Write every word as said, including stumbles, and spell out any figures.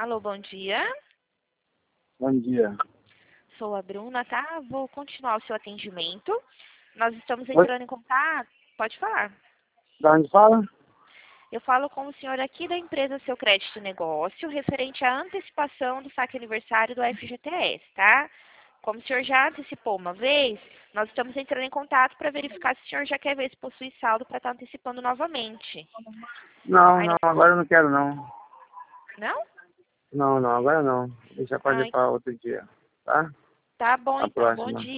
Alô, bom dia. Bom dia. Sou a Bruna, tá? Vou continuar o seu atendimento. Nós estamos Oi? entrando em contato. Pode falar. Da onde fala? Eu falo com o senhor aqui da empresa Seu Crédito Negócio, referente à antecipação do saque aniversário do F G T S, tá? Como o senhor já antecipou uma vez, nós estamos entrando em contato para verificar se o senhor já quer ver se possui saldo para estar antecipando novamente. Não, Aí não, nós... agora eu não quero não. Não? Não, não, agora não. Deixa pra fazer Ai, para outro dia, tá? tá bom A então. Bom próxima. dia.